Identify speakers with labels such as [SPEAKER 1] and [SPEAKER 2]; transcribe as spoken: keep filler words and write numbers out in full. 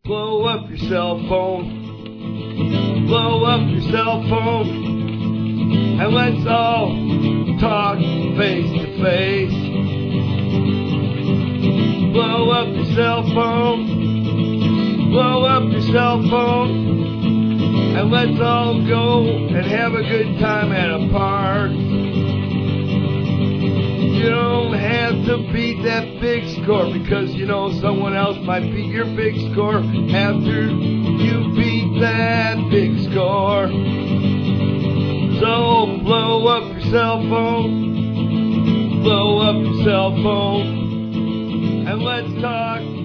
[SPEAKER 1] Blow up your cell phone. Blow up your cell phone. And let's all talk face to face. Blow up your cell phone. Blow up your cell phone. And let's all go and have a good time at a park. You don't have to beat that big score, because you know someone else might beat your big score after you beat that big score. So blow up your cell phone. Blow up your cell phone. And let's talk